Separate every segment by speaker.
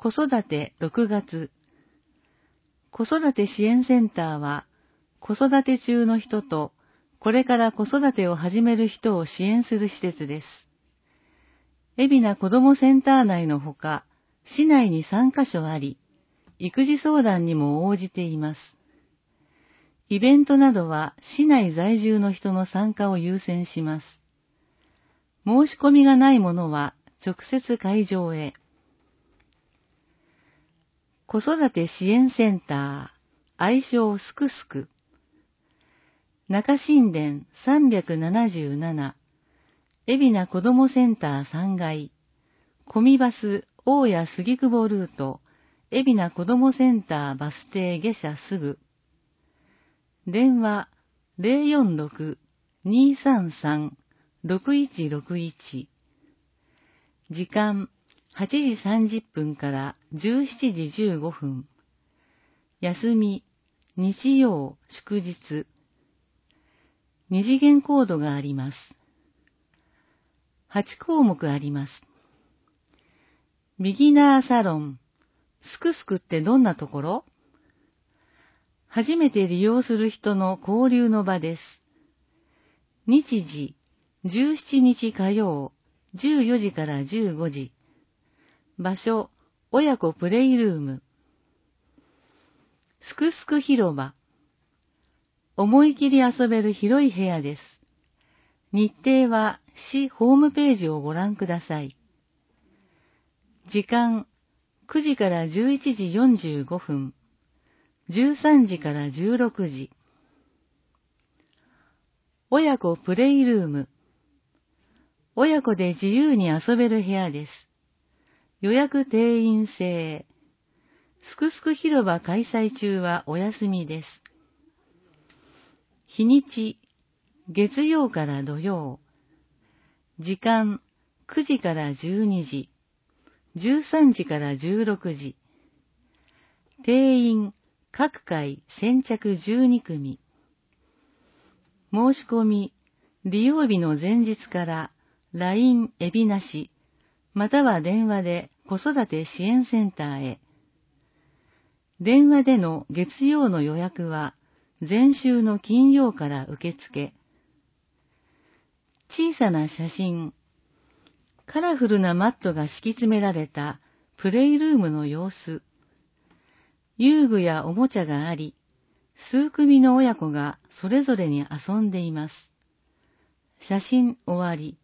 Speaker 1: 子育て6月。子育て支援センターは、子育て中の人と、これから子育てを始める人を支援する施設です。海老名子どもセンター内のほか、市内に3カ所あり、育児相談にも応じています。イベントなどは市内在住の人の参加を優先します。申し込みがないものは直接会場へ。子育て支援センター、愛称すくすく。中新田377、海老名子どもセンター3階、コミバス大谷杉久保ルート、海老名子どもセンターバス停下車すぐ。電話046-233-6161。時間8時30分から17時15分。休み、日曜、祝日。二次元コードがあります。8項目あります。ビギナーサロン。すくすくってどんなところ？初めて利用する人の交流の場です。日時、17日火曜、14時から15時。場所、親子プレイルーム。すくすく広場。思い切り遊べる広い部屋です。日程は市ホームページをご覧ください。時間、9時から11時45分。13時から16時。親子プレイルーム。親子で自由に遊べる部屋です。予約定員制。すくすく広場開催中はお休みです。日にち、月曜から土曜。時間、9時から12時。13時から16時。定員、各回先着12組。申し込み、利用日の前日から LINE 海老名市、または電話で子育て支援センターへ。電話での月曜の予約は前週の金曜から受付。小さな写真、カラフルなマットが敷き詰められたプレイルームの様子。遊具やおもちゃがあり、数組の親子がそれぞれに遊んでいます。写真終わり。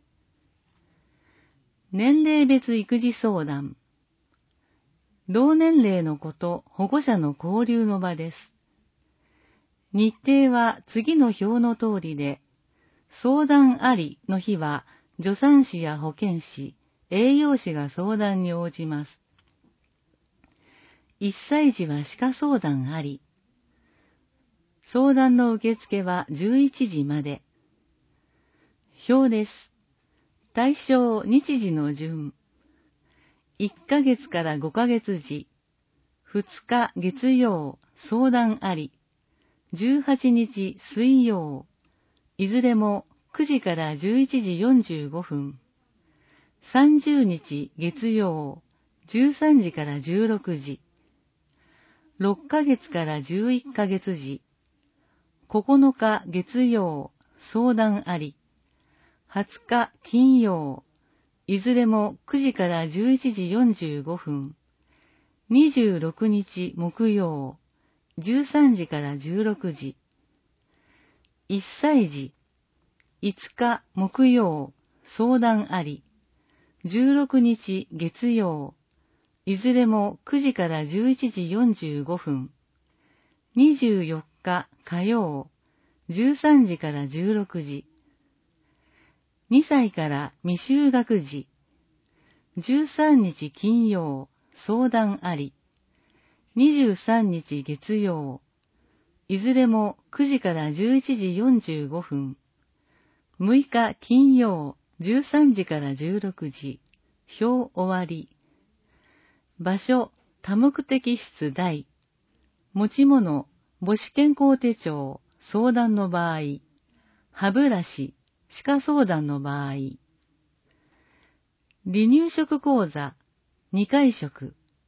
Speaker 1: 年齢別育児相談。同年齢の子と保護者の交流の場です。日程は次の表の通りで、相談ありの日は助産師や保健師、栄養士が相談に応じます。1歳児は歯科相談あり。相談の受付は11時まで。表です。対象日時の順。1ヶ月から5ヶ月時。2日月曜、相談あり。18日水曜。いずれも9時から11時45分。30日月曜、13時から16時。6ヶ月から11ヶ月時。9日月曜、相談あり。20日金曜、いずれも9時から11時45分。26日木曜、13時から16時。1歳児、5日木曜、相談あり。16日月曜、いずれも9時から11時45分。24日火曜、13時から16時。2歳から未就学児。13日金曜、相談あり。23日月曜、いずれも9時から11時45分。6日金曜、13時から16時。表終わり。場所、多目的室大。持ち物、母子健康手帳、相談の場合。歯ブラシ、歯科相談の場合。離乳食講座、2回食。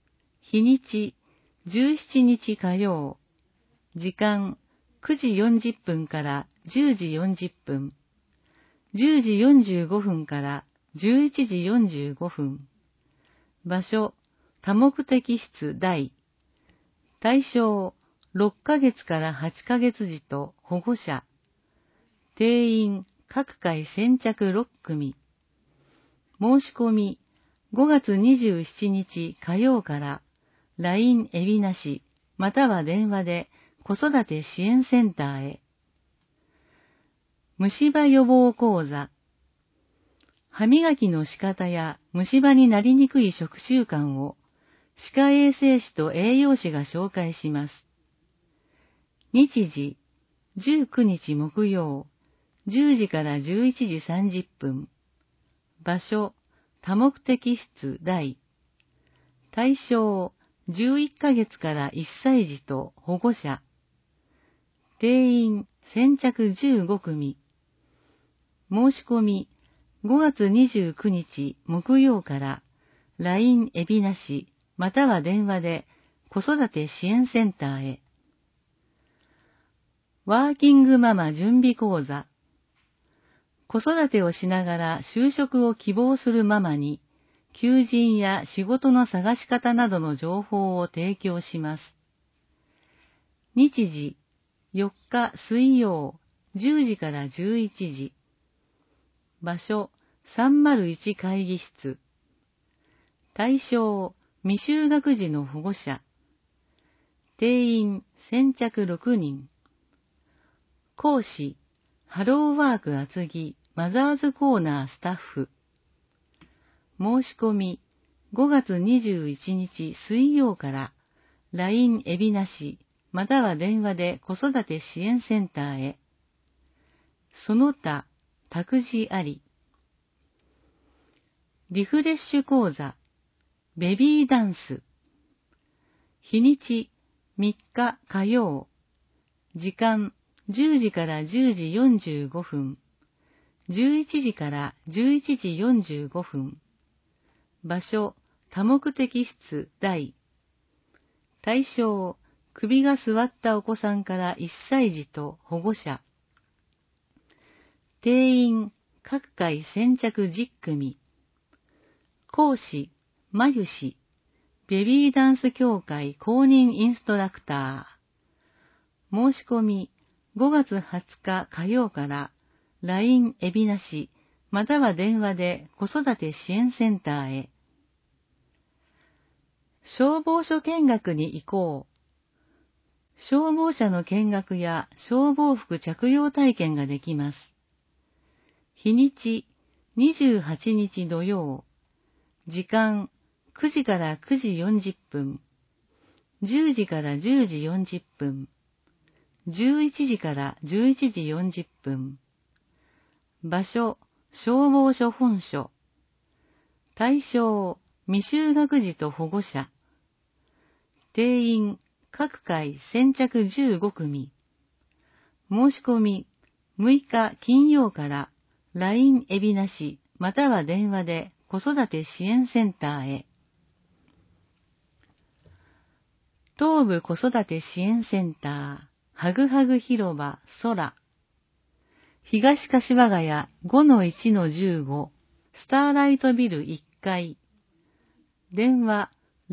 Speaker 1: 日にち17日火曜、時間9時40分から10時40分、10時45分から11時45分、場所、多目的室大、対象6ヶ月から8ヶ月児と保護者、定員各回先着6組、申し込み5月27日火曜から LINE 海老名市または電話で子育て支援センターへ。虫歯予防講座。歯磨きの仕方や虫歯になりにくい食習慣を歯科衛生士と栄養士が紹介します。日時、19日木曜、10時から11時30分。場所、多目的室大。対象、11ヶ月から1歳児と保護者。定員、先着15組。申し込み、5月29日木曜から LINE 海老名市または電話で子育て支援センターへ。ワーキングママ準備講座。子育てをしながら就職を希望するママに、求人や仕事の探し方などの情報を提供します。日時、4日水曜、10時から11時。場所、301会議室。対象、未就学児の保護者。定員、先着6人。講師、ハローワーク厚木マザーズコーナースタッフ。申し込み、5月21日水曜から LINE 海老名市または電話で子育て支援センターへ。その他、託児あり。リフレッシュ講座、ベビーダンス。日にち、3日火曜。時間、10時から10時45分。11時から11時45分。場所、多目的室大。対象、首が座ったお子さんから1歳児と保護者。定員、各回先着10組。講師、まゆし、ベビーダンス協会公認インストラクター。申し込み、5月20日火曜から LINE 海老名市または電話で子育て支援センターへ。消防署見学に行こう。消防車の見学や消防服着用体験ができます。日にち、28日土曜。時間、9時から9時40分。10時から10時40分。11時から11時40分。場所、消防署本所。対象、未就学児と保護者。定員、各回先着15組。申し込み、6日金曜から LINE 海老名市または電話で子育て支援センターへ。東部子育て支援センター、はぐはぐ広場空。東柏ヶ谷 5-1-15 スターライトビル1階。電話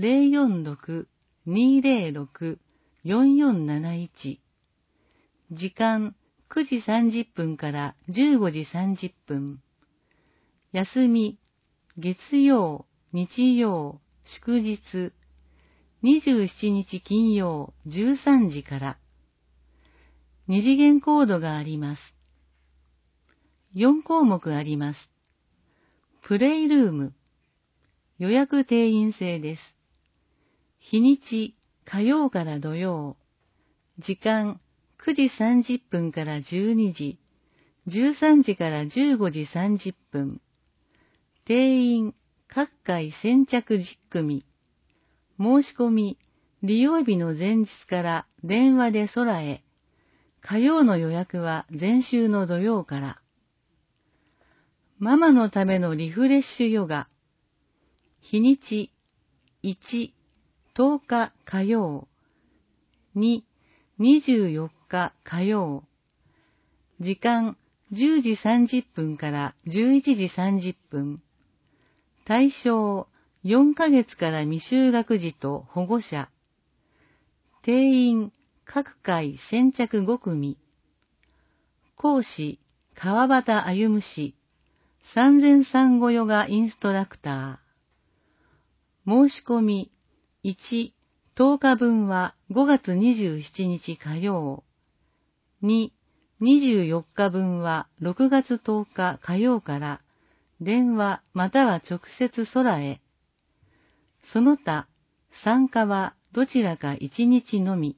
Speaker 1: 046-206-4471。時間9時30分から15時30分。休み、月曜、日曜、祝日、27日金曜13時から。2次元コードがあります。4項目あります。プレイルーム。予約定員制です。日にち、火曜から土曜。時間、9時30分から12時。13時から15時30分。定員、各回先着10組。申し込み、利用日の前日から電話で空へ。火曜の予約は前週の土曜から。ママのためのリフレッシュヨガ。日にち、1、 10日火曜。2、24日火曜。時間10時30分から11時30分。対象4ヶ月から未就学児と保護者。定員各回先着5組。講師川端歩氏。産前産後ヨガインストラクター。申し込み1、10日分は5月27日火曜。2、24日分は6月10日火曜から電話または直接空へ。その他、参加はどちらか1日のみ。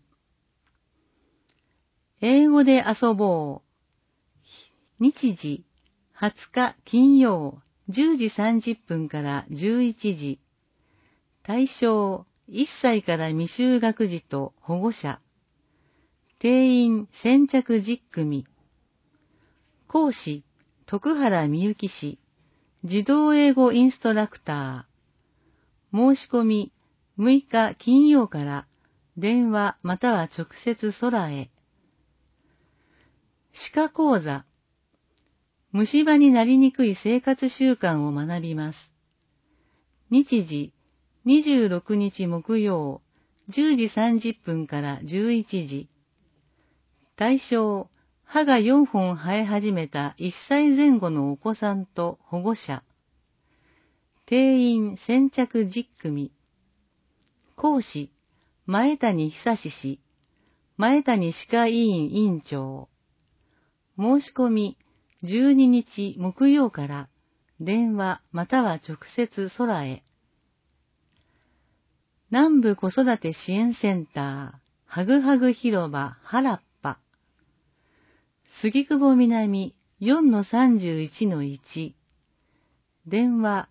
Speaker 1: 英語で遊ぼう。日時、20日金曜、10時30分から11時。対象、1歳から未就学児と保護者。定員先着10組。講師、徳原みゆき氏。児童英語インストラクター。申し込み6日金曜から電話または直接空へ。歯科講座。虫歯になりにくい生活習慣を学びます。日時、26日木曜、10時30分から11時。対象、歯が4本生え始めた1歳前後のお子さんと保護者。定員先着10組。講師、前谷久志氏。前谷歯科医院委員長。申し込み12日木曜から電話または直接空へ。南部子育て支援センター、はぐはぐ広場原っぱ。杉久保南 4-31-1。電話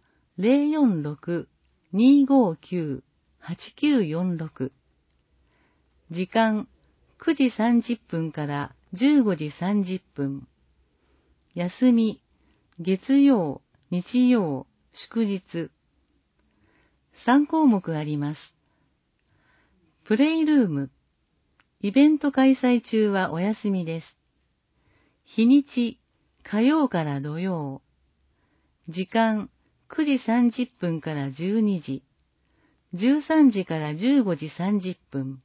Speaker 1: 046-259-8946。時間9時30分から15時30分。休み、月曜、日曜、祝日。3項目あります。プレイルーム。イベント開催中はお休みです。日にち、火曜から土曜。時間、9時30分から12時。13時から15時30分。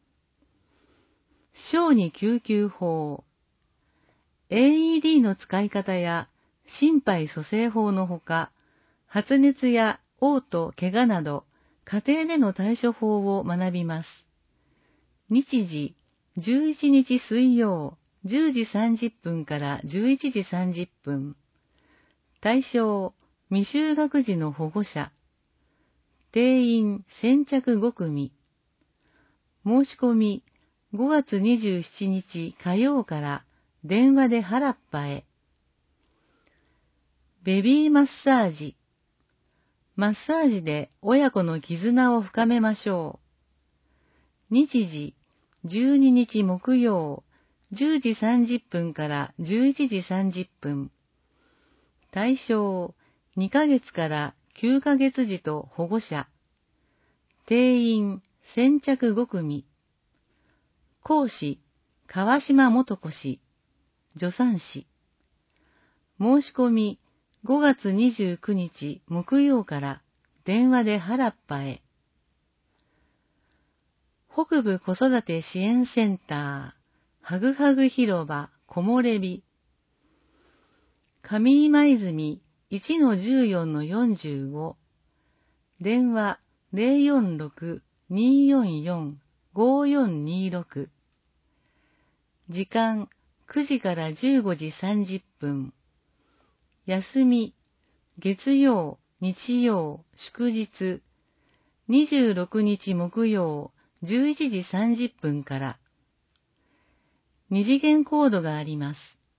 Speaker 1: 小児救急法。AED の使い方や心肺蘇生法のほか、発熱や嘔吐、怪我など、家庭での対処法を学びます。日時、11日水曜、10時30分から11時30分。対象、未就学児の保護者。定員先着5組。申し込み、5月27日火曜から電話で原っぱへ。ベビーマッサージ。マッサージで親子の絆を深めましょう。日時、12日木曜、10時30分から11時30分。対象、2ヶ月から9ヶ月児と保護者。定員、先着5組。講師、川島元子氏。助産師。申し込み、5月29日木曜から電話で原っぱへ。北部子育て支援センター、はぐはぐ広場木漏れ日。上今泉 1-14-45。電話046-244-5426。時間9時から15時30分。休み、月曜、日曜、祝日、26日木曜、11時30分から。2次元コードがあります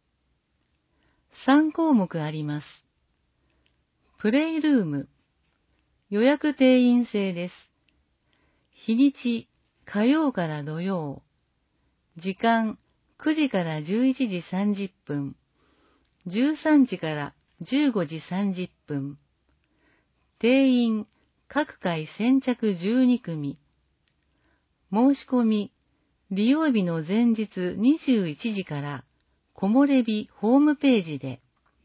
Speaker 1: 。3項目あります。プレイルーム。予約定員制です。日にち、火曜から土曜。時間、9時から11時30分。13時から15時30分。定員、各回先着12組。 申し込み、利用日の前日21時から木漏れ日ホームページで。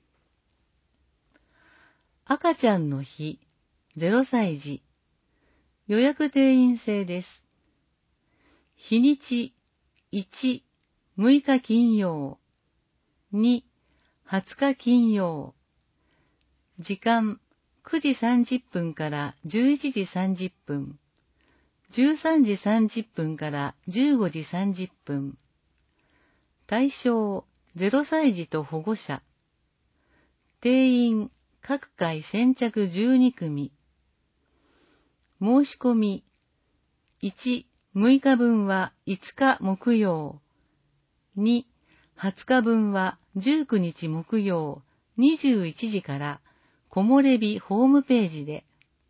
Speaker 1: 赤ちゃんの日、0歳児。予約定員制です。日にち、1、6日金曜。2、20日金曜。時間、9時30分から11時30分。13時30分から15時30分。対象、0歳児と保護者。定員、各回先着12組。申し込み、1、6日分は5日木曜。2、20日分は19日木曜21時から木漏れ日ホームページで。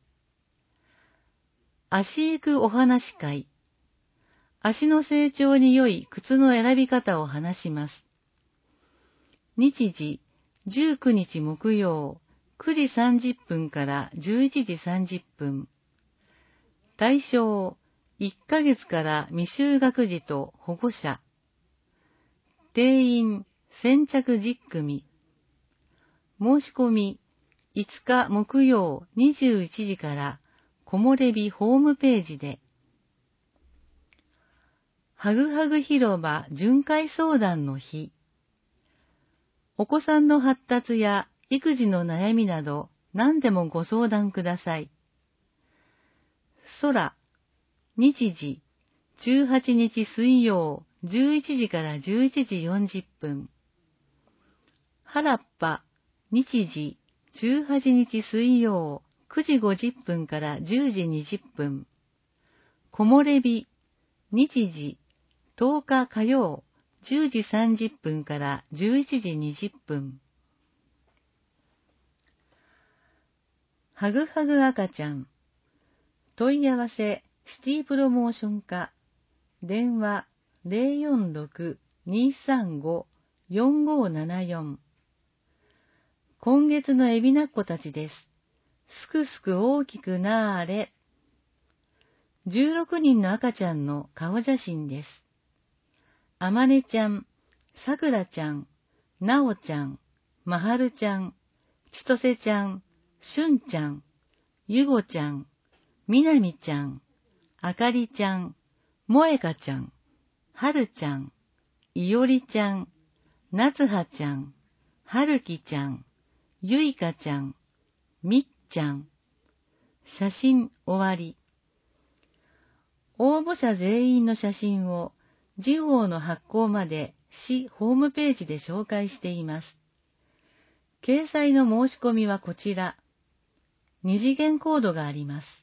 Speaker 1: 足育お話会。足の成長に良い靴の選び方を話します。日時、19日木曜、9時30分から11時30分。対象、1ヶ月から未就学児と保護者。定員、先着10組。申し込み、5日木曜21時から木漏れ日ホームページで。はぐはぐ広場巡回相談の日。お子さんの発達や育児の悩みなど何でもご相談ください。空、日時、18日水曜11時から11時40分。原っぱ、日時、18日水曜9時50分から10時20分。木漏れ日、日時、10日火曜10時30分から11時20分。はぐはぐ赤ちゃん。問い合わせ、シティプロモーション課。電話、046-235-4574。今月のエビナッコたちです。すくすく大きくなーれ。16人の赤ちゃんの顔写真です。あまねちゃん、さくらちゃん、なおちゃん、まはるちゃん、ちとせちゃん、しゅんちゃん、ゆごちゃん、みなみちゃん、あかりちゃん、もえかちゃん、はるちゃん、いおりちゃん、なつはちゃん、はるきちゃん、ゆいかちゃん、みっちゃん。写真終わり。応募者全員の写真を次号の発行まで市ホームページで紹介しています。掲載の申し込みはこちら。二次元コードがあります。